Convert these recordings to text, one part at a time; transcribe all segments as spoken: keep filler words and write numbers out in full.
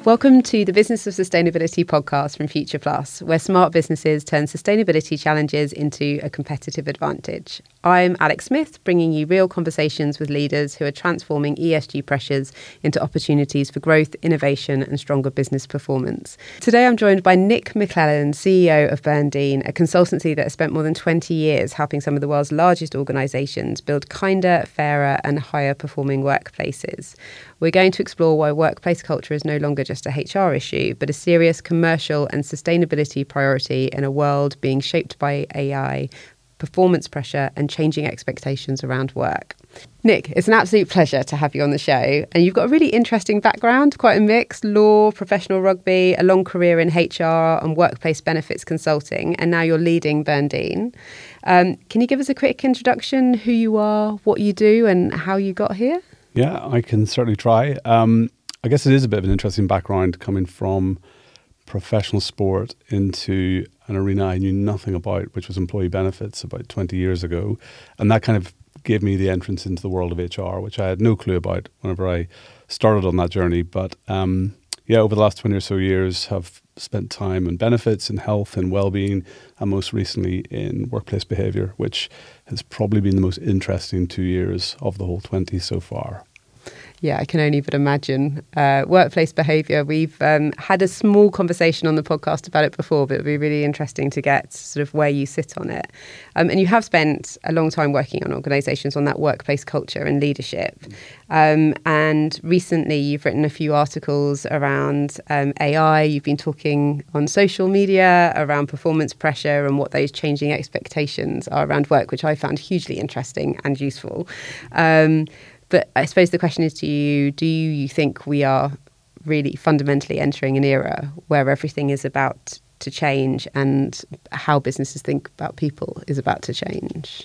Welcome to the Business of Sustainability podcast from Future Plus, where smart businesses turn sustainability challenges into a competitive advantage. I'm Alex Smith, bringing you real conversations with leaders who are transforming E S G pressures into opportunities for growth, innovation and stronger business performance. Today I'm joined by Nick McClellan, C E O of Burndine, a consultancy that has spent more than twenty years helping some of the world's largest organisations build kinder, fairer and higher performing workplaces. We're going to explore why workplace culture is no longer just a H R issue, but a serious commercial and sustainability priority in a world being shaped by A I, performance pressure and changing expectations around work. Nick, it's an absolute pleasure to have you on the show. And you've got a really interesting background, quite a mix: law, professional rugby, a long career in H R and workplace benefits consulting, and now you're leading Burndine. Um, can you give us a quick introduction, who you are, what you do and how you got here? Yeah, I can certainly try. Um, I guess it is a bit of an interesting background coming from professional sport into an arena I knew nothing about, which was employee benefits about twenty years ago. And that kind of gave me the entrance into the world of H R, which I had no clue about whenever I started on that journey. But um, yeah, over the last twenty or so years, have spent time in benefits and health and well-being, and most recently in workplace behaviour, which has probably been the most interesting two years of the whole twenty so far. Yeah, I can only but imagine. Uh, workplace behaviour, we've um, had a small conversation on the podcast about it before, but it would be really interesting to get sort of where you sit on it. Um, and you have spent a long time working on organisations on that workplace culture and leadership. Um, and recently you've written a few articles around um, A I. You've been talking on social media around performance pressure and what those changing expectations are around work, which I found hugely interesting and useful. Um, But I suppose the question is to you, do you think we are really fundamentally entering an era where everything is about to change and how businesses think about people is about to change?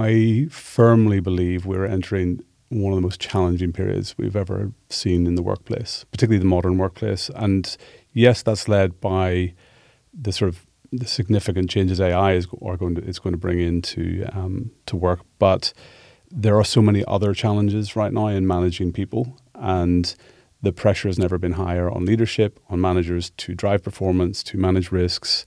I firmly believe we're entering one of the most challenging periods we've ever seen in the workplace, particularly the modern workplace. And yes, that's led by the sort of the significant changes A I is are going to it's going to bring into um, to work, but there are so many other challenges right now in managing people, and the pressure has never been higher on leadership, on managers to drive performance, to manage risks,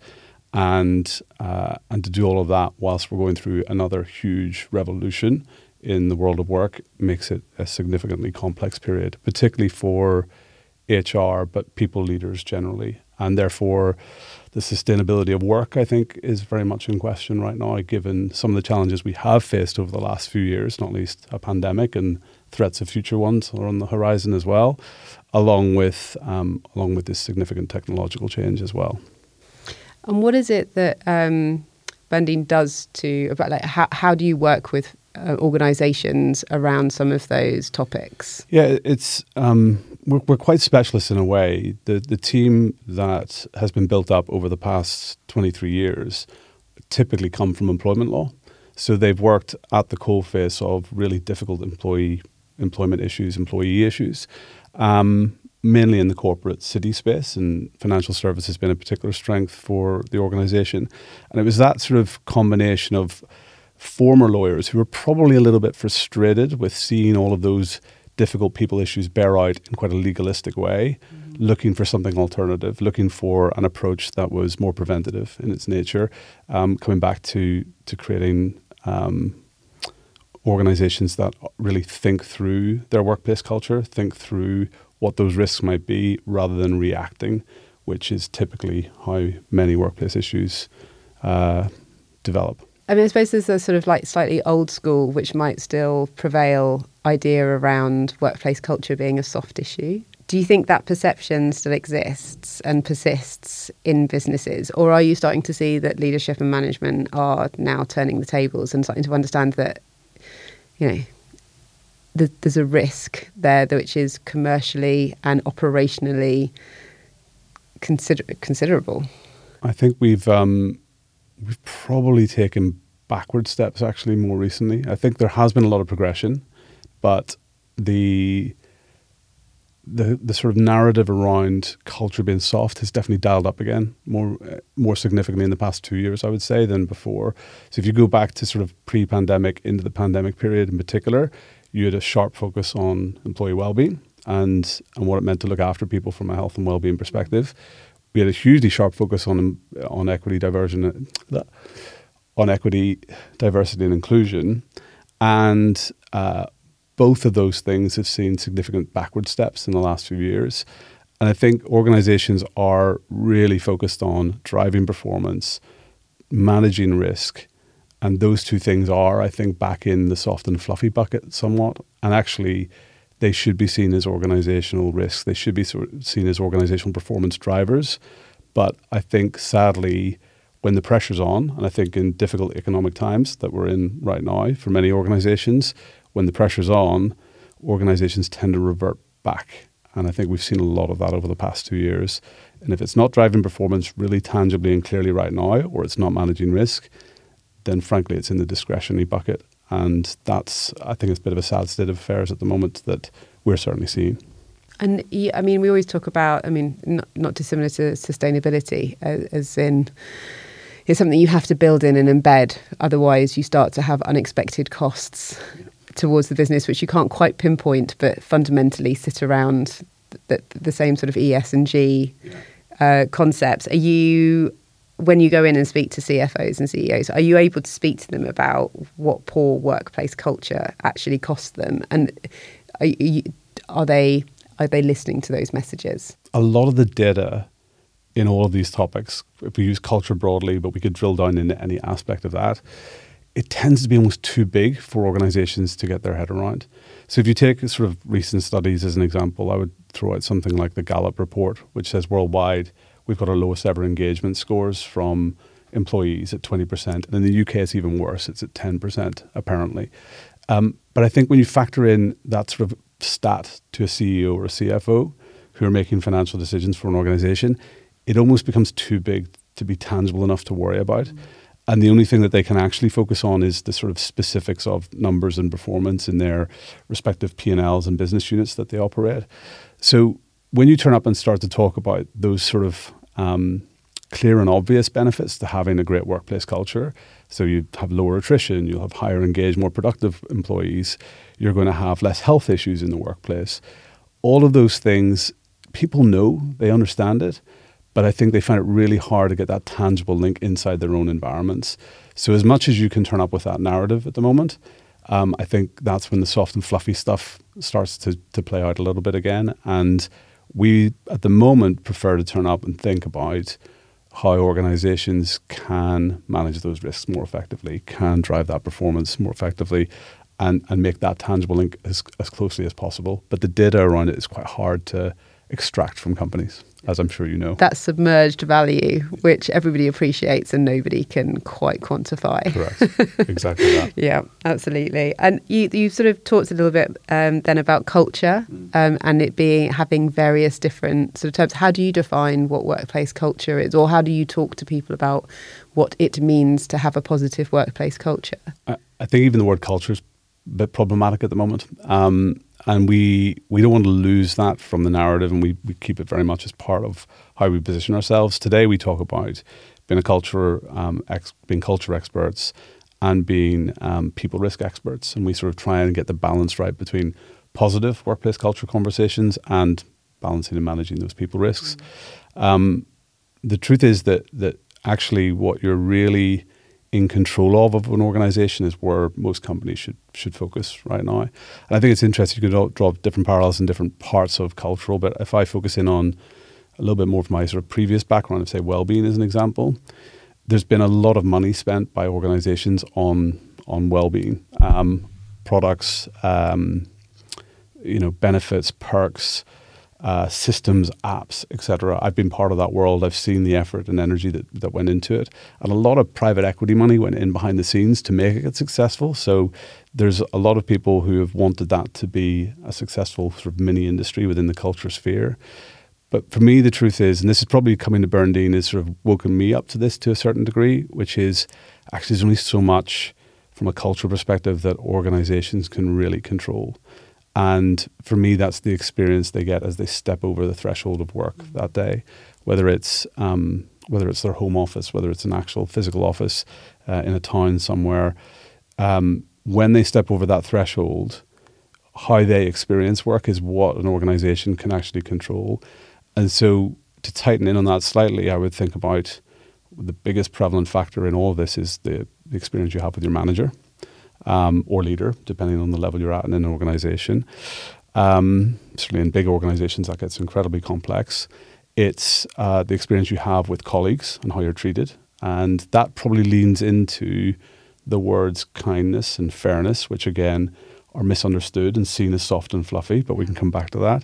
and uh, and to do all of that whilst we're going through another huge revolution in the world of work makes it a significantly complex period, particularly for H R, but people leaders generally. And therefore, the sustainability of work, I think, is very much in question right now, given some of the challenges we have faced over the last few years, not least a pandemic and threats of future ones are on the horizon as well, along with um, along with this significant technological change as well. And what is it that um, Burndine does to, about like how, how do you work with uh, organisations around some of those topics? Yeah, it's um, we're, we're quite specialist in a way. The the team that has been built up over the past twenty-three years typically come from employment law. So they've worked at the coalface of really difficult employee employment issues, employee issues, um, mainly in the corporate city space, and financial services has been a particular strength for the organisation. And it was that sort of combination of former lawyers who were probably a little bit frustrated with seeing all of those difficult people issues bear out in quite a legalistic way, mm-hmm. looking for something alternative, looking for an approach that was more preventative in its nature, um, coming back to to creating um, organisations that really think through their workplace culture, think through what those risks might be, rather than reacting, which is typically how many workplace issues uh, develop. I mean, I suppose there's a sort of like slightly old school, which might still prevail, idea around workplace culture being a soft issue. Do you think that perception still exists and persists in businesses? Or are you starting to see that leadership and management are now turning the tables and starting to understand that, you know, th- there's a risk there which is commercially and operationally consider- considerable? I think we've um, we've probably taken backward steps actually more recently. I think there has been a lot of progression, but the the the sort of narrative around culture being soft has definitely dialed up again more uh, more significantly in the past two years, I would say, than before. So if you go back to sort of pre-pandemic into the pandemic period in particular, you had a sharp focus on employee well-being. and and what it meant to look after people from a health and well-being perspective. We had a hugely sharp focus on on equity, diversion, on equity, diversity, and inclusion, and uh, both of those things have seen significant backward steps in the last few years. And I think organizations are really focused on driving performance, managing risk, and those two things are, I think, back in the soft and fluffy bucket somewhat. And actually, they should be seen as organizational risks. They should be seen as organizational performance drivers. But I think, sadly, when the pressure's on, and I think in difficult economic times that we're in right now for many organizations, when the pressure's on, organizations tend to revert back. And I think we've seen a lot of that over the past two years. And if it's not driving performance really tangibly and clearly right now, or it's not managing risk, then frankly, it's in the discretionary bucket. And that's, I think, it's a bit of a sad state of affairs at the moment that we're certainly seeing. And I mean, we always talk about, I mean, not, not dissimilar to sustainability, as, as in it's something you have to build in and embed. Otherwise, you start to have unexpected costs towards the business, which you can't quite pinpoint, but fundamentally sit around the, the same sort of E S and G uh, concepts. Are you, when you go in and speak to C F Os and C E Os, are you able to speak to them about what poor workplace culture actually costs them? And are, you, are they are they listening to those messages? A lot of the data in all of these topics, if we use culture broadly, but we could drill down into any aspect of that, it tends to be almost too big for organizations to get their head around. So if you take sort of recent studies as an example, I would throw out something like the Gallup report, which says worldwide we've got our lowest ever engagement scores from employees at twenty percent. And in the U K, it's even worse. It's at ten percent, apparently. Um, but I think when you factor in that sort of stat to a C E O or a C F O who are making financial decisions for an organization, it almost becomes too big to be tangible enough to worry about. Mm-hmm. And the only thing that they can actually focus on is the sort of specifics of numbers and performance in their respective P and Ls and business units that they operate. So when you turn up and start to talk about those sort of um, clear and obvious benefits to having a great workplace culture, so you have lower attrition, you'll have higher engaged, more productive employees, you're going to have less health issues in the workplace. All of those things, people know, they understand it, but I think they find it really hard to get that tangible link inside their own environments. So as much as you can turn up with that narrative at the moment, um, I think that's when the soft and fluffy stuff starts to, to play out a little bit again. And we, at the moment, prefer to turn up and think about how organizations can manage those risks more effectively, can drive that performance more effectively, and, and make that tangible link as, as closely as possible. But the data around it is quite hard to extract from companies, as I'm sure you know. That submerged value, which everybody appreciates and nobody can quite quantify. Correct. Exactly that. Yeah, absolutely. And you you sort of talked a little bit um, then about culture um, and it being having various different sort of terms. How do you define what workplace culture is, or how do you talk to people about what it means to have a positive workplace culture? I, I think even the word culture is a bit problematic at the moment. Um, And we we don't want to lose that from the narrative, and we, we keep it very much as part of how we position ourselves. Today we talk about being a culture, um, ex, being culture experts and being um, people risk experts. And we sort of try and get the balance right between positive workplace culture conversations and balancing and managing those people risks. Mm-hmm. Um, the truth is that that actually what you're really in control of of an organization is where most companies should should focus right now. And I think it's interesting, you could draw different parallels in different parts of cultural, but if I focus in on a little bit more from my sort of previous background of, say, well-being as an example, there's been a lot of money spent by organizations on on well-being, um, products, um, you know, benefits, perks, Uh, systems, apps, et cetera. I've been part of that world. I've seen the effort and energy that, that went into it. And a lot of private equity money went in behind the scenes to make it successful. So there's a lot of people who have wanted that to be a successful sort of mini industry within the culture sphere. But for me, the truth is, and this is probably coming to Bernardine, has sort of woken me up to this to a certain degree, which is actually there's only so much from a cultural perspective that organizations can really control. And for me, that's the experience they get as they step over the threshold of work mm-hmm. that day, whether it's um, whether it's their home office, whether it's an actual physical office uh, in a town somewhere. Um, when they step over that threshold, how they experience work is what an organization can actually control. And so to tighten in on that slightly, I would think about the biggest prevalent factor in all of this is the, the experience you have with your manager um, or leader, depending on the level you're at in an organization. Um, certainly in big organizations, that gets incredibly complex. It's uh, the experience you have with colleagues and how you're treated. And that probably leans into the words kindness and fairness, which again are misunderstood and seen as soft and fluffy, but we can come back to that.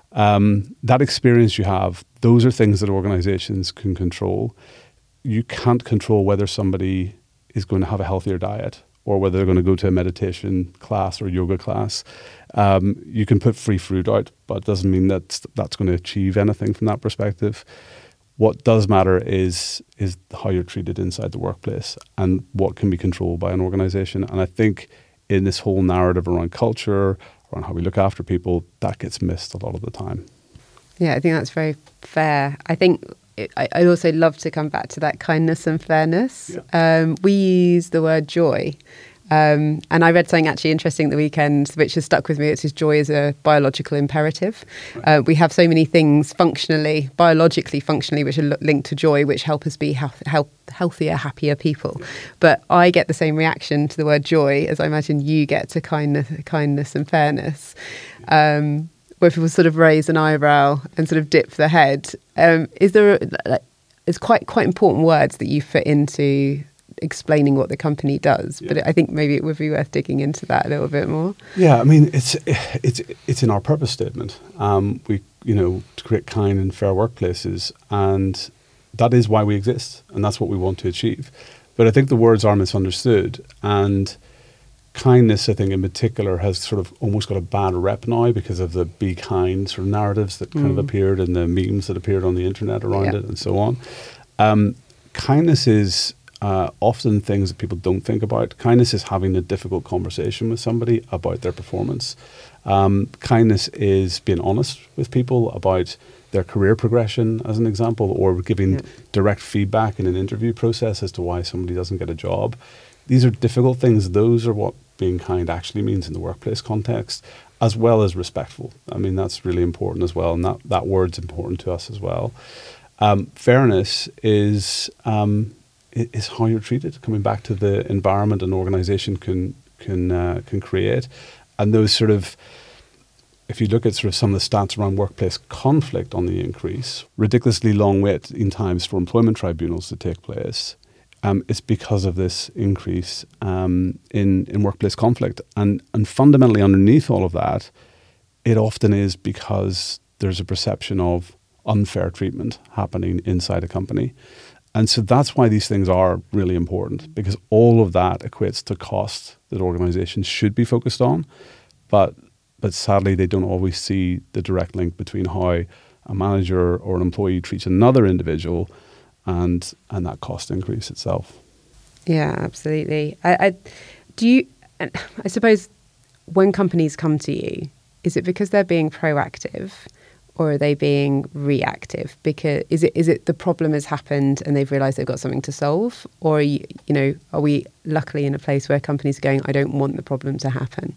Um, that experience you have, those are things that organizations can control. You can't control whether somebody is going to have a healthier diet or whether they're going to go to a meditation class or yoga class. Um, you can put free fruit out, but it doesn't mean that that's going to achieve anything from that perspective. What does matter is is how you're treated inside the workplace and what can be controlled by an organization. And I think in this whole narrative around culture, around how we look after people, that gets missed a lot of the time. Yeah, I think that's very fair. I think it, I, I also love to come back to that kindness and fairness. Yeah. Um, we use the word joy. Um, and I read something actually interesting the weekend, which has stuck with me. It says joy is a biological imperative. Uh, we have so many things functionally, biologically functionally, which are lo- linked to joy, which help us be health, health, healthier, happier people. But I get the same reaction to the word joy as I imagine you get to kindness, kindness and fairness, um, where people sort of raise an eyebrow and sort of dip their head. Um, is there? A, like, it's quite quite important words that you fit into explaining what the company does, yeah. But I think maybe it would be worth digging into that a little bit more. Yeah, I mean, it's it's it's in our purpose statement. Um, we, you know, to create kind and fair workplaces, and that is why we exist, and that's what we want to achieve. But I think the words are misunderstood, and kindness, I think, in particular, has sort of almost got a bad rep now because of the be kind sort of narratives that mm. kind of appeared and the memes that appeared on the internet around yeah. it, and so on. Um, kindness is Uh, often things that people don't think about. Kindness is having a difficult conversation with somebody about their performance. Um, kindness is being honest with people about their career progression, as an example, or giving yeah. direct feedback in an interview process as to why somebody doesn't get a job. These are difficult things. Those are what being kind actually means in the workplace context, as well as respectful. I mean, that's really important as well, and that, that word's important to us as well. Um, fairness is... Um, is how you're treated, coming back to the environment an organization can can uh, can create. And those sort of, if you look at sort of some of the stats around workplace conflict on the increase, ridiculously long wait in times for employment tribunals to take place, um, it's because of this increase um, in, in workplace conflict. And, and fundamentally underneath all of that, it often is because there's a perception of unfair treatment happening inside a company. And so that's why these things are really important, because all of that equates to cost that organizations should be focused on. But but sadly, they don't always see the direct link between how a manager or an employee treats another individual and and that cost increase itself. Yeah, absolutely. I, I do you, I suppose when companies come to you, is it because they're being proactive? Or are they being reactive? Because is it is it the problem has happened and they've realised they've got something to solve? Or are you, you know, are we luckily in a place where companies are going, I don't want the problem to happen?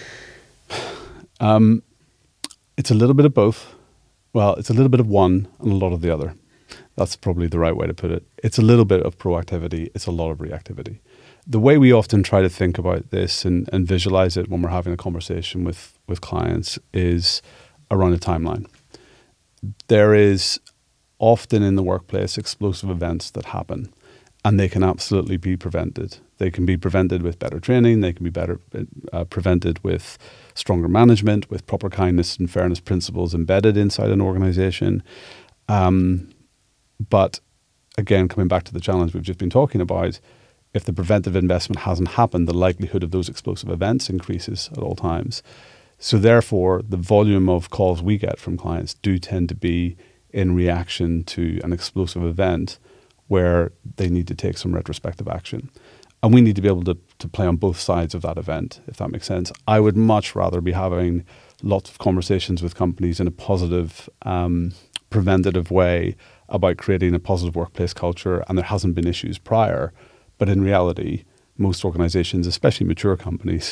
Um, it's a little bit of both. Well, it's a little bit of one and a lot of the other. That's probably the right way to put it. It's a little bit of proactivity. It's a lot of reactivity. The way we often try to think about this and, and visualise it when we're having a conversation with, with clients is around a timeline. There is often in the workplace explosive events that happen, and they can absolutely be prevented. They can be prevented with better training. They can be better uh, prevented with stronger management, with proper kindness and fairness principles embedded inside an organization. Um, but again, coming back to the challenge we've just been talking about, if the preventive investment hasn't happened, the likelihood of those explosive events increases at all times. So therefore, the volume of calls we get from clients do tend to be in reaction to an explosive event where they need to take some retrospective action. And we need to be able to, to play on both sides of that event, if that makes sense. I would much rather be having lots of conversations with companies in a positive, um, preventative way about creating a positive workplace culture, and there hasn't been issues prior. But in reality, most organizations, especially mature companies,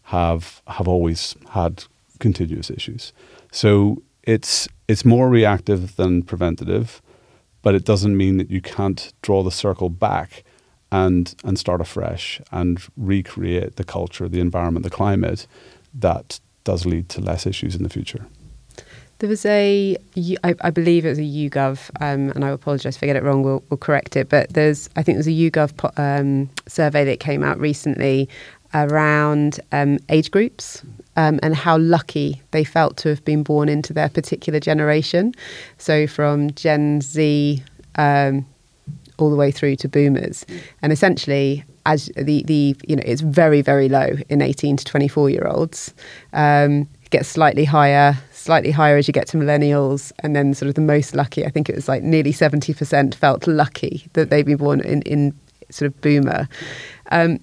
have have always had continuous issues. So it's it's more reactive than preventative, but it doesn't mean that you can't draw the circle back and and start afresh and recreate the culture, the environment, the climate that does lead to less issues in the future. There was a, I, I believe it was a YouGov, um, and I apologise if I get it wrong, we'll, we'll correct it, but there's, I think there's a YouGov um, survey that came out recently around um, age groups um, and how lucky they felt to have been born into their particular generation. So from Gen Z um, all the way through to boomers. And essentially, as the, the you know, it's very, very low in eighteen to twenty-four year olds. Um, it gets slightly higher, slightly higher as you get to millennials, and then sort of the most lucky, I think it was like nearly seventy percent felt lucky that they'd been born in, in sort of boomer. Um,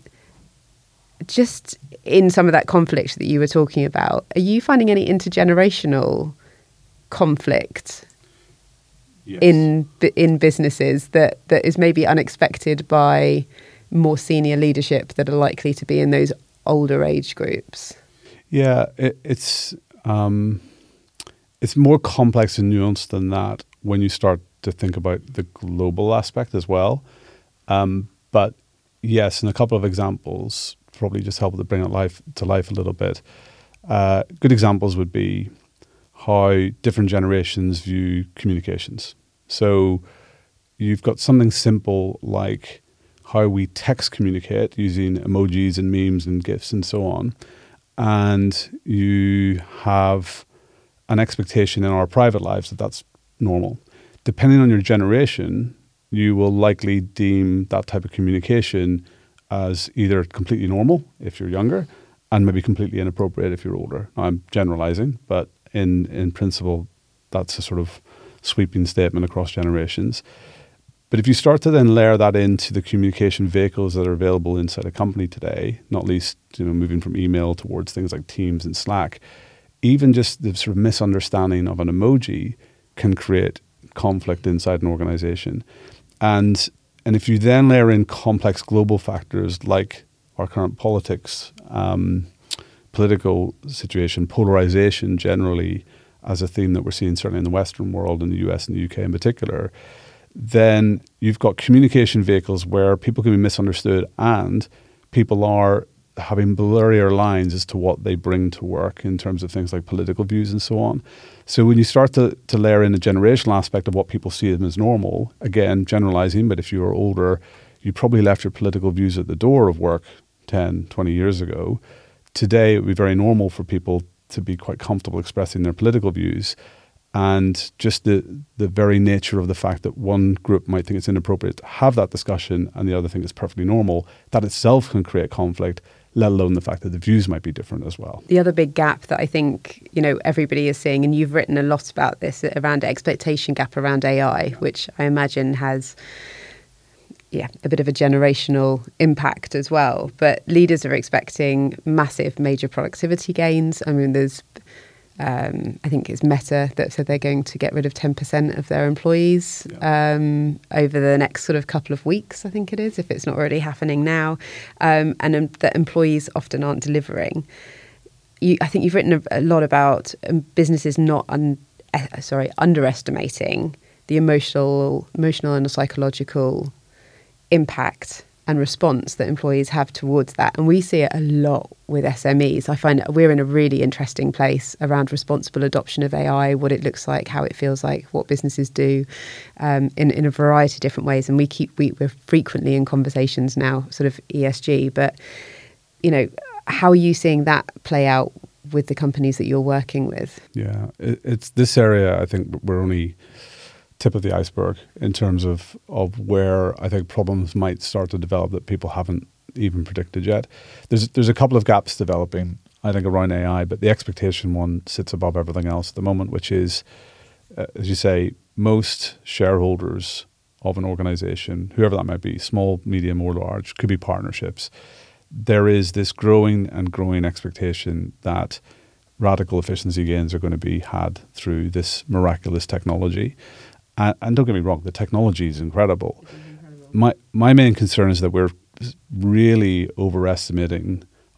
just in some of that conflict that you were talking about, are you finding any intergenerational conflict yes. in in businesses that, that is maybe unexpected by more senior leadership that are likely to be in those older age groups? Yeah, it, it's um, it's more complex and nuanced than that when you start to think about the global aspect as well. Um, but yes, and a couple of examples probably just help to bring it life to life a little bit. Uh, good examples would be how different generations view communications. So you've got something simple like how we text communicate using emojis and memes and GIFs and so on. And you have an expectation in our private lives that that's normal. Depending on your generation, you will likely deem that type of communication as either completely normal if you're younger and maybe completely inappropriate if you're older. Now, I'm generalizing, but in, in principle, that's a sort of sweeping statement across generations. But if you start to then layer that into the communication vehicles that are available inside a company today, not least, you know, moving from email towards things like Teams and Slack, even just the sort of misunderstanding of an emoji can create conflict inside an organization. And and if you then layer in complex global factors like our current politics, um, political situation, polarization generally as a theme that we're seeing certainly in the Western world, in the U S and the U K in particular, then you've got communication vehicles where people can be misunderstood and people are having blurrier lines as to what they bring to work in terms of things like political views and so on. So when you start to, to layer in a generational aspect of what people see as normal, again, generalizing, but if you were older, you probably left your political views at the door of work ten, twenty years ago. Today, it would be very normal for people to be quite comfortable expressing their political views. And just the the very nature of the fact that one group might think it's inappropriate to have that discussion and the other think it's perfectly normal, that itself can create conflict, let alone the fact that the views might be different as well. The other big gap that I think, you know, everybody is seeing, and you've written a lot about this, around expectation gap around A I, which I imagine has, yeah, a bit of a generational impact as well. But leaders are expecting massive, major productivity gains. I mean, there's Um, I think it's Meta that said they're going to get rid of ten percent of their employees yeah. um, over the next sort of couple of weeks, I think it is, if it's not already happening now, um, and um, that employees often aren't delivering. You, I think you've written a, a lot about um, businesses not un, uh, sorry underestimating the emotional, emotional and psychological impact and response that employees have towards that. And we see it a lot with S M Es. I find we're in a really interesting place around responsible adoption of A I, what it looks like, how it feels like, what businesses do um, in, in a variety of different ways. And we keep, we, we're frequently in conversations now, sort of E S G. But, you know, how are you seeing that play out with the companies that you're working with? Yeah, it, it's this area, I think we're only tip of the iceberg in terms of, of where I think problems might start to develop that people haven't even predicted yet. There's there's a couple of gaps developing, I think, around A I, but the expectation one sits above everything else at the moment, which is, uh, as you say, most shareholders of an organization, whoever that might be, small, medium or large, could be partnerships. There is this growing and growing expectation that radical efficiency gains are going to be had through this miraculous technology. And, and don't get me wrong, the technology is incredible. incredible. My my main concern is that we're really overestimating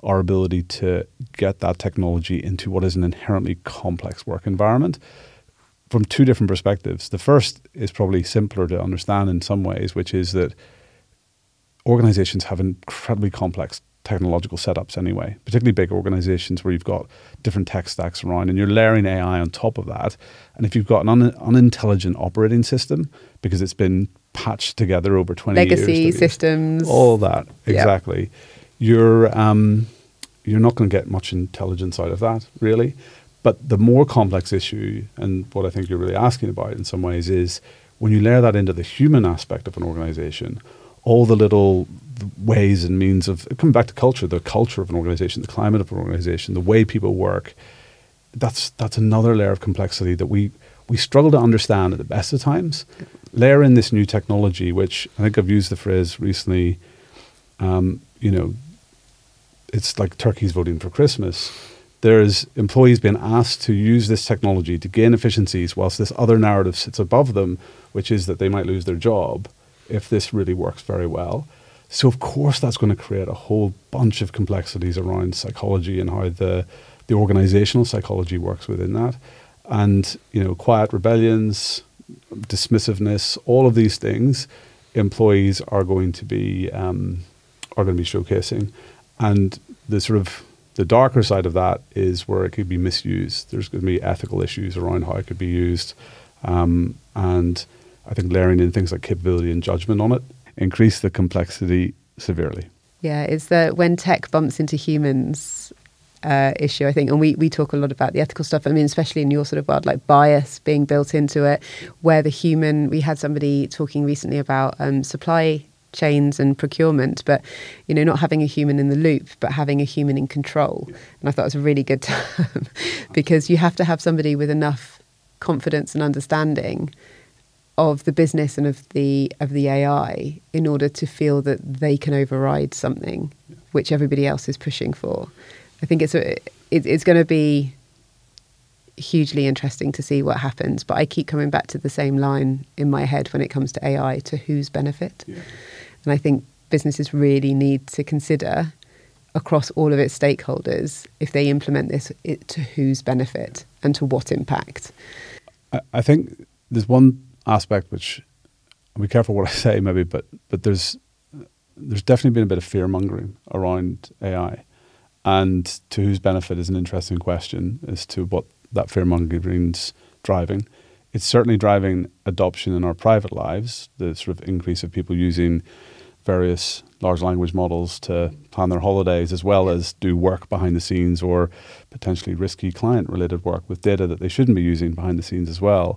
our ability to get that technology into what is an inherently complex work environment from two different perspectives. The first is probably simpler to understand in some ways, which is that organizations have incredibly complex technological setups anyway, particularly big organizations where you've got different tech stacks around and you're layering A I on top of that. And if you've got an un- unintelligent operating system because it's been patched together over twenty legacy years. Legacy systems. All that, exactly. Yep. You're, um, you're not going to get much intelligence out of that, really. But the more complex issue, and what I think you're really asking about in some ways, is when you layer that into the human aspect of an organization, all the little ways and means of, coming back to culture, the culture of an organization, the climate of an organization, the way people work, that's that's another layer of complexity that we, we struggle to understand at the best of times. Layer in this new technology, which I think I've used the phrase recently, um, you know, it's like turkeys voting for Christmas. There's employees being asked to use this technology to gain efficiencies whilst this other narrative sits above them, which is that they might lose their job if this really works very well. So of course that's going to create a whole bunch of complexities around psychology and how the the organizational psychology works within that. And, you know, quiet rebellions, dismissiveness, all of these things, employees are going to be um, are going to be showcasing. And the sort of the darker side of that is where it could be misused. There's going to be ethical issues around how it could be used. Um, and I think layering in things like capability and judgment on it increase the complexity severely. Yeah, it's that when tech bumps into humans uh, issue, I think, and we, we talk a lot about the ethical stuff. I mean, especially in your sort of world, like bias being built into it, where the human, we had somebody talking recently about um, supply chains and procurement, but, you know, not having a human in the loop, but having a human in control. Yeah. And I thought it was a really good term because you have to have somebody with enough confidence and understanding of the business and of the of the A I in order to feel that they can override something yeah. which everybody else is pushing for. I think it's a, it, it's going to be hugely interesting to see what happens, but I keep coming back to the same line in my head when it comes to A I, to whose benefit. Yeah. And I think businesses really need to consider across all of its stakeholders, if they implement this, it, to whose benefit and to what impact. I, I think there's one aspect which, I'll be careful what I say maybe, but but there's there's definitely been a bit of fear mongering around A I, and to whose benefit is an interesting question as to what that fear mongering's driving. It's certainly driving adoption in our private lives, the sort of increase of people using various large language models to plan their holidays as well as do work behind the scenes or potentially risky client related work with data that they shouldn't be using behind the scenes as well.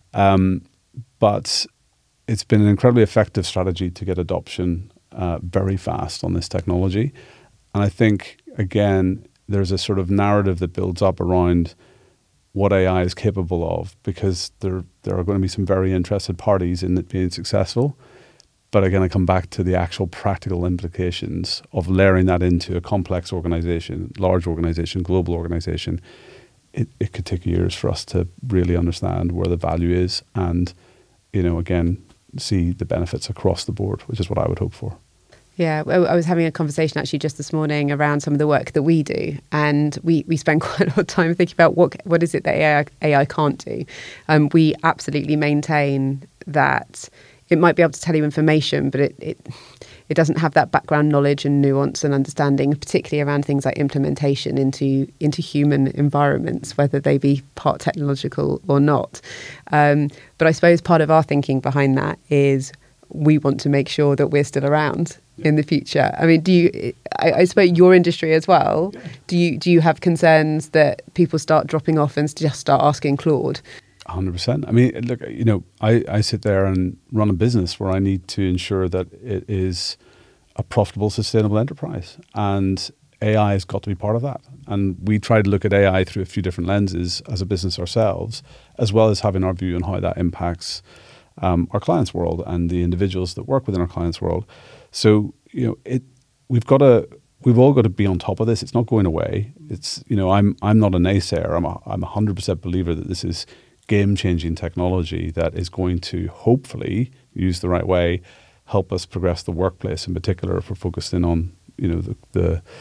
Um, But it's been an incredibly effective strategy to get adoption uh, very fast on this technology. And I think, again, there's a sort of narrative that builds up around what A I is capable of, because there there are going to be some very interested parties in it being successful. But again, I come back to the actual practical implications of layering that into a complex organization, large organization, global organization. It, it could take years for us to really understand where the value is and, you know, again, see the benefits across the board, which is what I would hope for. Yeah, I was having a conversation actually just this morning around some of the work that we do, and we, we spend quite a lot of time thinking about what what is it that A I, A I can't do. Um, we absolutely maintain that it might be able to tell you information, but it, it it doesn't have that background knowledge and nuance and understanding, particularly around things like implementation into into human environments, whether they be part technological or not. Um, but I suppose part of our thinking behind that is we want to make sure that we're still around yeah. in the future. I mean, do you? I, I suppose your industry as well. Yeah. Do you do you have concerns that people start dropping off and just start asking Claude? one hundred percent. I mean, look, you know, I, I sit there and run a business where I need to ensure that it is a profitable, sustainable enterprise. And A I has got to be part of that. And we try to look at A I through a few different lenses as a business ourselves, as well as having our view on how that impacts um, our clients' world and the individuals that work within our clients' world. So, you know, it we've got to we've all got to be on top of this. It's not going away. It's, you know, I'm I'm not a naysayer. I'm a I'm a hundred percent believer that this is game-changing technology that is going to hopefully, used the right way, help us progress the workplace in particular if we're focused in on, you know, the, the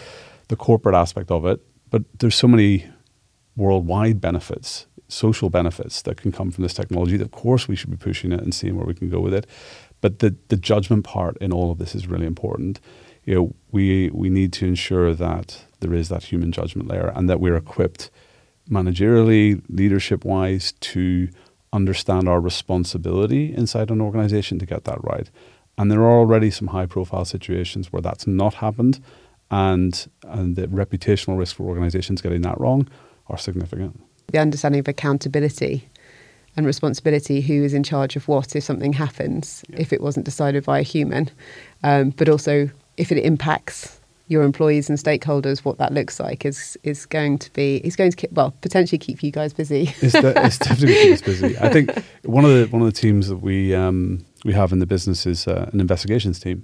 the corporate aspect of it, but there's so many worldwide benefits, social benefits that can come from this technology that of course we should be pushing it and seeing where we can go with it. But the the judgment part in all of this is really important. You know, we we need to ensure that there is that human judgment layer and that we're equipped managerially, leadership-wise, to understand our responsibility inside an organization to get that right. And there are already some high-profile situations where that's not happened, and and the reputational risk for organizations getting that wrong are significant. The understanding of accountability and responsibility, who is in charge of what if something happens, yeah. if it wasn't decided by a human, um, but also if it impacts your employees and stakeholders, what that looks like is is going to be is going to keep, well potentially keep you guys busy. it's, de- it's definitely keep us busy. I think one of the one of the teams that we um, we have in the business is uh, an investigations team.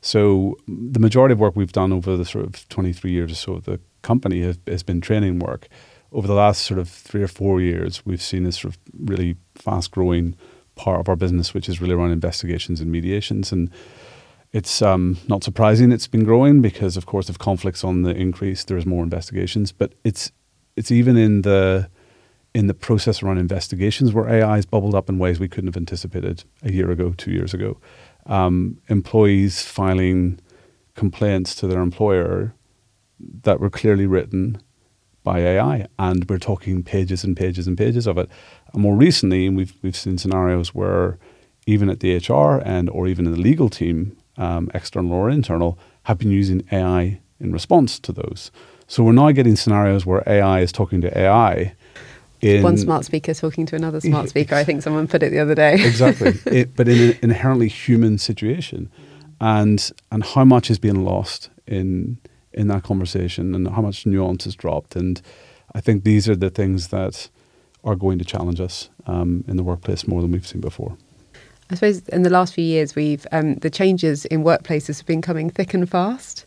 So the majority of work we've done over the sort of twenty-three years or so of the company has, has been training work. Over the last sort of three or four years, we've seen this sort of really fast growing part of our business, which is really around investigations and mediations. And it's um, not surprising it's been growing because, of course, if conflicts on the increase, there's more investigations. But it's it's even in the in the process around investigations where A I has bubbled up in ways we couldn't have anticipated a year ago, two years ago. Um, employees filing complaints to their employer that were clearly written by A I, and we're talking pages and pages and pages of it. And more recently, we've we've seen scenarios where even at the H R end or even in the legal team, um, external or internal, have been using A I in response to those. So we're now getting scenarios where A I is talking to A I. In one smart speaker talking to another smart speaker. I think someone put it the other day. Exactly, it, but in an inherently human situation, and and how much is being lost in in that conversation, and how much nuance is dropped. And I think these are the things that are going to challenge us um, in the workplace more than we've seen before. I suppose in the last few years, we've um, the changes in workplaces have been coming thick and fast.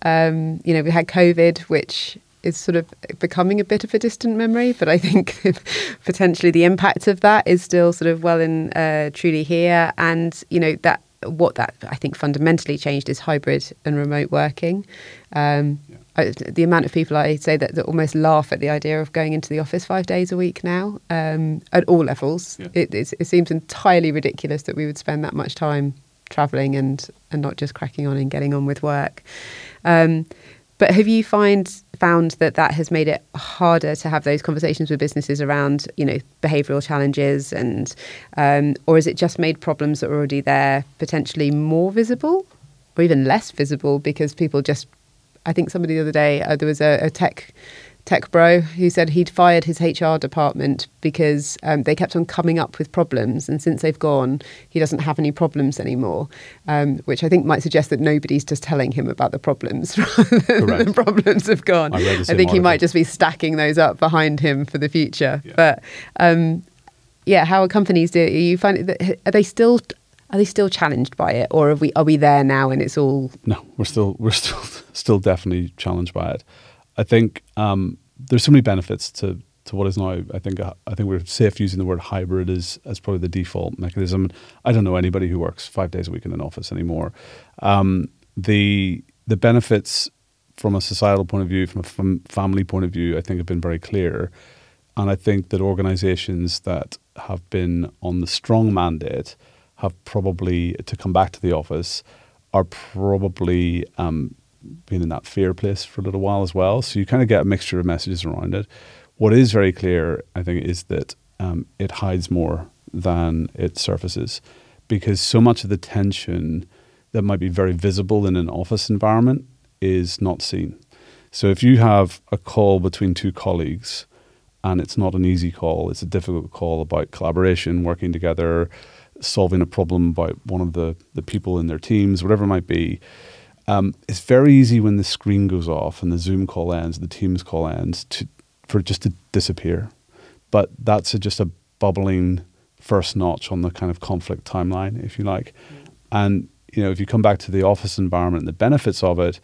Um, you know, we had COVID, which is sort of becoming a bit of a distant memory, but I think potentially the impact of that is still sort of well and uh, truly here. And, you know, that what that I think fundamentally changed is hybrid and remote working. Um, yeah. I, the amount of people I say that, that almost laugh at the idea of going into the office five days a week now, um, at all levels. Yeah. It, it, it seems entirely ridiculous that we would spend that much time travelling and, and not just cracking on and getting on with work. Um, but have you find found that that has made it harder to have those conversations with businesses around, you know, behavioural challenges, and um, or is it just made problems that were already there potentially more visible or even less visible because people just, I think somebody the other day, uh, there was a, a tech tech bro who said he'd fired his H R department because um, they kept on coming up with problems, and since they've gone, he doesn't have any problems anymore, um, which I think might suggest that nobody's just telling him about the problems rather than the problems have gone. I, I think article. He might just be stacking those up behind him for the future. Yeah. But um, yeah, how are companies do you find that, are they still are they still challenged by it, or are we are we there now and it's all? No, we're still we're still still definitely challenged by it. I think um, there's so many benefits to, to what is now. I think uh, I think we're safe using the word hybrid as as probably the default mechanism. I don't know anybody who works five days a week in an office anymore. Um, the the benefits from a societal point of view, from a fam- family point of view, I think have been very clear, and I think that organisations that have been on the strong mandate have probably to come back to the office are probably um, been in that fear place for a little while as well. So you kind of get a mixture of messages around it. What is very clear, I think, is that um, it hides more than it surfaces, because so much of the tension that might be very visible in an office environment is not seen. So if you have a call between two colleagues and it's not an easy call, it's a difficult call about collaboration, working together, solving a problem about one of the, the people in their teams, whatever it might be, Um, it's very easy when the screen goes off and the Zoom call ends, the Teams call ends, to, for it just to disappear. But that's a, just a bubbling first notch on the kind of conflict timeline, if you like. Mm. And, you know, if you come back to the office environment and the benefits of it,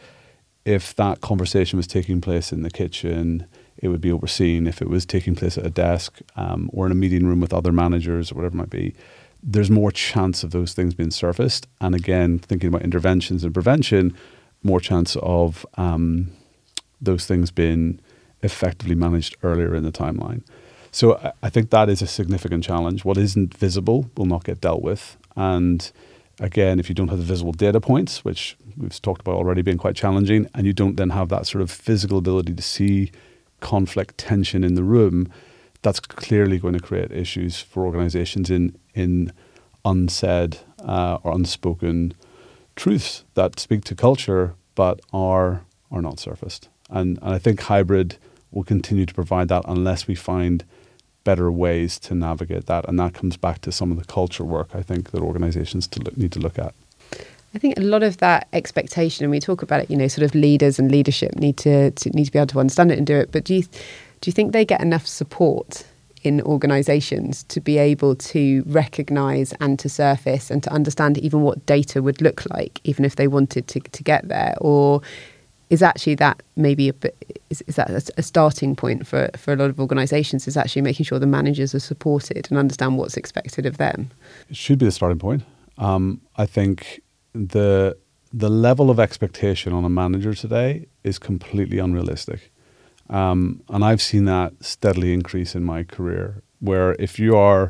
if that conversation was taking place in the kitchen, it would be overseen. If it was taking place at a desk um, or in a meeting room with other managers or whatever it might be, there's more chance of those things being surfaced. And again, thinking about interventions and prevention, more chance of um, those things been effectively managed earlier in the timeline? So I, I think that is a significant challenge. What isn't visible will not get dealt with. And again, if you don't have the visible data points, which we've talked about already being quite challenging, and you don't then have that sort of physical ability to see conflict, tension in the room, that's clearly going to create issues for organizations in in unsaid uh, or unspoken truths that speak to culture but are are not surfaced. And, and I think hybrid will continue to provide that unless we find better ways to navigate that. And that comes back to some of the culture work, I think, that organizations to look, need to look at. I think a lot of that expectation, and we talk about it, you know, sort of leaders and leadership need to, to need to be able to understand it and do it. But do you do you think they get enough support in organisations to be able to recognise and to surface and to understand even what data would look like, even if they wanted to to get there? Or is actually that maybe a bit, is, is that a starting point for, for a lot of organisations, is actually making sure the managers are supported and understand what's expected of them? It should be the starting point. Um, I think the the level of expectation on a manager today is completely unrealistic. Um, and I've seen that steadily increase in my career, where if you are,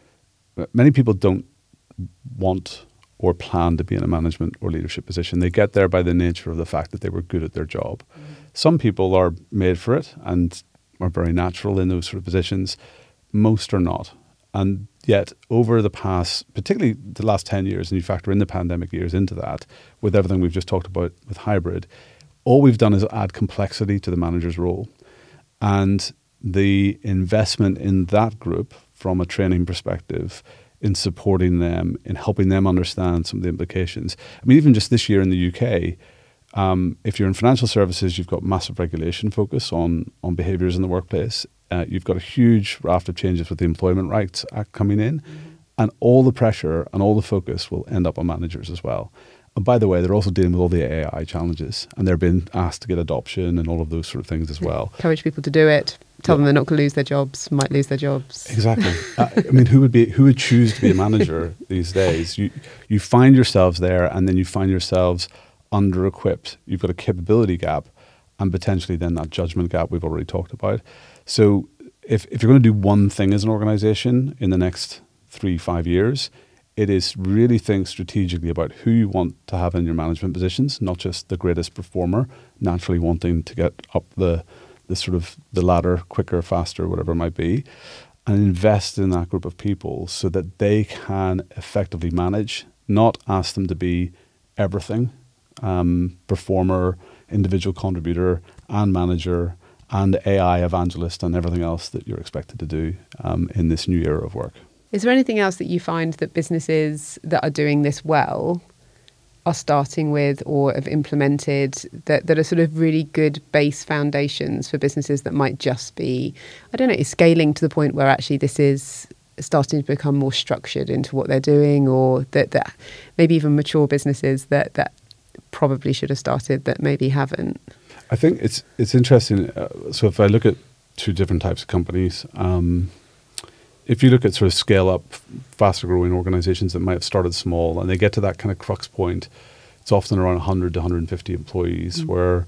many people don't want or plan to be in a management or leadership position. They get there by the nature of the fact that they were good at their job. Mm-hmm. Some people are made for it and are very natural in those sort of positions. Most are not. And yet over the past, particularly the last ten years, and you factor in the pandemic years into that, with everything we've just talked about with hybrid, all we've done is add complexity to the manager's role. And the investment in that group from a training perspective, in supporting them, in helping them understand some of the implications. I mean, even just this year in the U K, um, if you're in financial services, you've got massive regulation focus on, on behaviours in the workplace. Uh, you've got a huge raft of changes with the Employment Rights Act coming in, mm-hmm. and all the pressure and all the focus will end up on managers as well. And by the way, they're also dealing with all the A I challenges, and they're being asked to get adoption and all of those sort of things as well. Encourage people to do it. Tell yeah. them they're not going to lose their jobs, might lose their jobs. Exactly. uh, I mean, who would be who would choose to be a manager these days? You you find yourselves there, and then you find yourselves under-equipped. You've got a capability gap, and potentially then that judgment gap we've already talked about. So if if you're going to do one thing as an organization in the next three, five years, it is really think strategically about who you want to have in your management positions, not just the greatest performer, naturally wanting to get up the the sort of the ladder quicker, faster, whatever it might be, and invest in that group of people so that they can effectively manage, not ask them to be everything, um, performer, individual contributor, and manager, and A I evangelist, and everything else that you're expected to do um, in this new era of work. Is there anything else that you find that businesses that are doing this well are starting with or have implemented that, that are sort of really good base foundations for businesses that might just be, I don't know, scaling to the point where actually this is starting to become more structured into what they're doing, or that, that maybe even mature businesses that, that probably should have started that maybe haven't? I think it's it's interesting. Uh, so if I look at two different types of companies, um, if you look at sort of scale up, faster growing organizations that might have started small and they get to that kind of crux point, it's often around one hundred to one hundred fifty employees, mm-hmm. where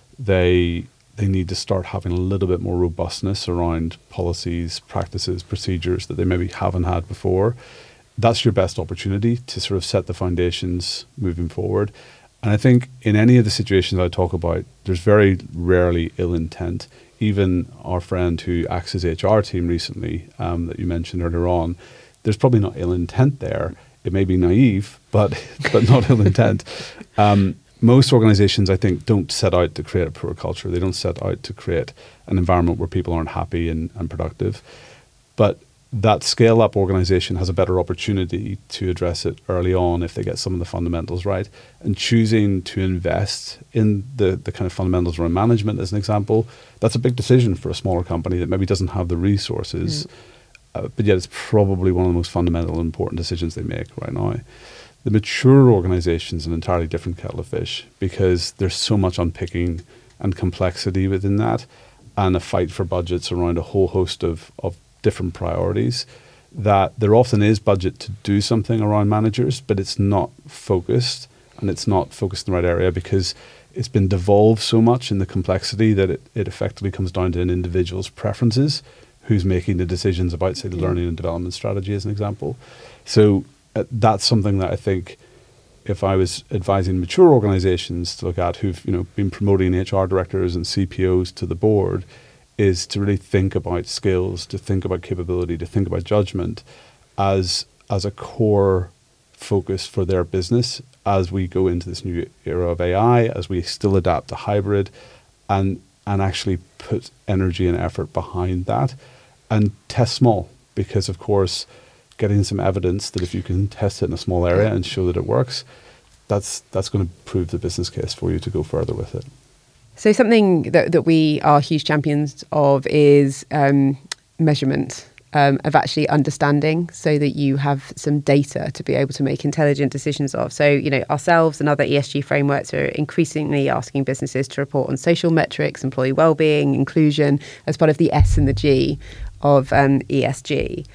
they they need to start having a little bit more robustness around policies, practices, procedures that they maybe haven't had before. That's your best opportunity to sort of set the foundations moving forward. And I think in any of the situations I talk about, there's very rarely ill intent. Even our friend who acts as H R team recently, um, that you mentioned earlier on, there's probably not ill intent there. It may be naive, but but not ill intent. Um, most organizations, I think, don't set out to create a poor culture. They don't set out to create an environment where people aren't happy and, and productive. But that scale-up organization has a better opportunity to address it early on if they get some of the fundamentals right. And choosing to invest in the, the kind of fundamentals around management, as an example, that's a big decision for a smaller company that maybe doesn't have the resources, mm. uh, but yet it's probably one of the most fundamental and important decisions they make right now. The mature organization is an entirely different kettle of fish, because there's so much unpicking and complexity within that, and a fight for budgets around a whole host of, of different priorities, that there often is budget to do something around managers, but it's not focused, and it's not focused in the right area because it's been devolved so much in the complexity that it, it effectively comes down to an individual's preferences, who's making the decisions about, say, the learning and development strategy as an example. So uh, that's something that I think if I was advising mature organizations to look at who've, you know, been promoting H R directors and C P Os to the board, is to really think about skills, to think about capability, to think about judgment as as a core focus for their business as we go into this new era of A I, as we still adapt to hybrid, and and actually put energy and effort behind that and test small, because of course getting some evidence that if you can test it in a small area and show that it works, that's that's going to prove the business case for you to go further with it. So something that, that we are huge champions of is um, measurement, um, of actually understanding, so that you have some data to be able to make intelligent decisions of. So, you know, ourselves and other E S G frameworks are increasingly asking businesses to report on social metrics, employee wellbeing, inclusion, as part of the S and the G of um, E S G.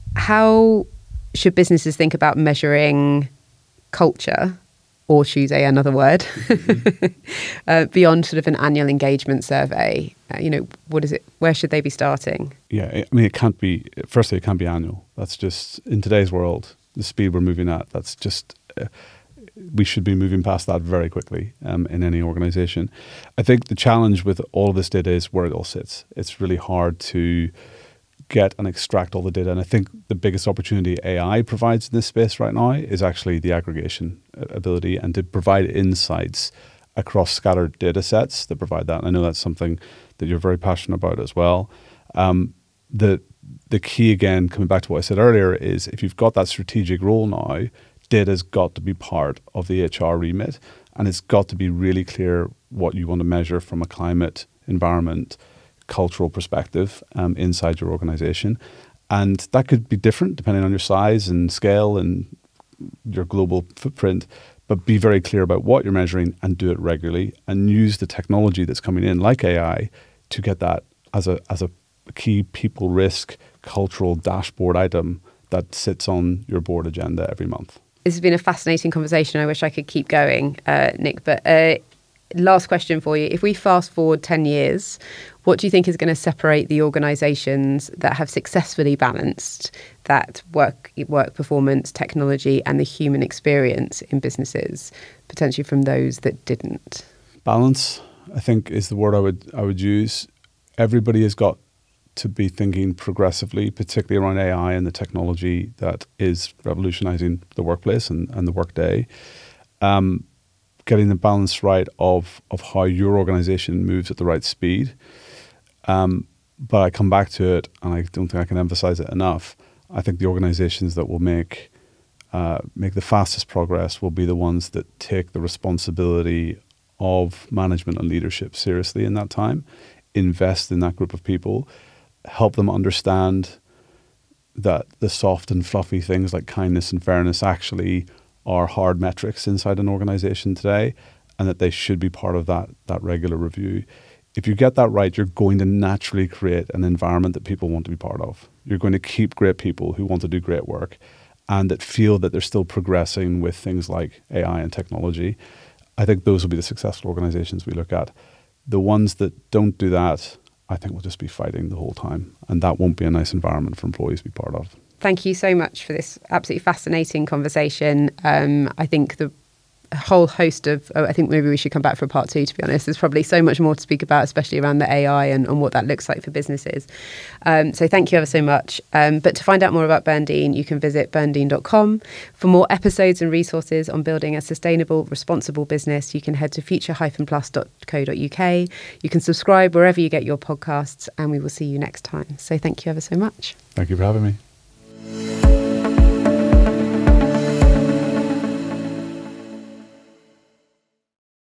How should businesses think about measuring culture, or choose a another word, mm-hmm. uh, beyond sort of an annual engagement survey? Uh, you know, what is it? Where should they be starting? Yeah, I mean, it can't be, firstly, it can't be annual. That's just, in today's world, the speed we're moving at, that's just, uh, we should be moving past that very quickly um, in any organization. I think the challenge with all of this data is where it all sits. It's really hard to get and extract all the data. And I think the biggest opportunity A I provides in this space right now is actually the aggregation ability and to provide insights across scattered data sets that provide that. And I know that's something that you're very passionate about as well. Um, the the key, again, coming back to what I said earlier, is if you've got that strategic role now, data's got to be part of the H R remit, and it's got to be really clear what you want to measure from a climate, environment, cultural perspective um, inside your organization. And that could be different depending on your size and scale and your global footprint, but be very clear about what you're measuring and do it regularly, and use the technology that's coming in like A I to get that as a as a key people risk cultural dashboard item that sits on your board agenda every month. This has been a fascinating conversation. I wish I could keep going, uh, Nick, but uh, last question for you. If we fast forward ten years, what do you think is going to separate the organisations that have successfully balanced that work work performance, technology and the human experience in businesses, potentially from those that didn't? Balance, I think, is the word I would I would use. Everybody has got to be thinking progressively, particularly around A I and the technology that is revolutionising the workplace and, and the workday. Um, getting the balance right of of how your organisation moves at the right speed. Um, but I come back to it, and I don't think I can emphasize it enough. I think the organizations that will make uh, make the fastest progress will be the ones that take the responsibility of management and leadership seriously in that time, invest in that group of people, help them understand that the soft and fluffy things like kindness and fairness actually are hard metrics inside an organization today, and that they should be part of that that regular review. If you get that right, you're going to naturally create an environment that people want to be part of. You're going to keep great people who want to do great work and that feel that they're still progressing with things like A I and technology. I think those will be the successful organizations we look at. The ones that don't do that, I think will just be fighting the whole time, and that won't be a nice environment for employees to be part of. Thank you so much for this absolutely fascinating conversation. Um, I think the whole host of, oh, I think maybe we should come back for a part two, to be honest. There's probably so much more to speak about, especially around the A I and, and what that looks like for businesses. Um, so thank you ever so much. Um, but to find out more about Burndean, you can visit burndean dot com. For more episodes and resources on building a sustainable, responsible business, you can head to future dash plus dot co dot uk. You can subscribe wherever you get your podcasts, and we will see you next time. So thank you ever so much. Thank you for having me.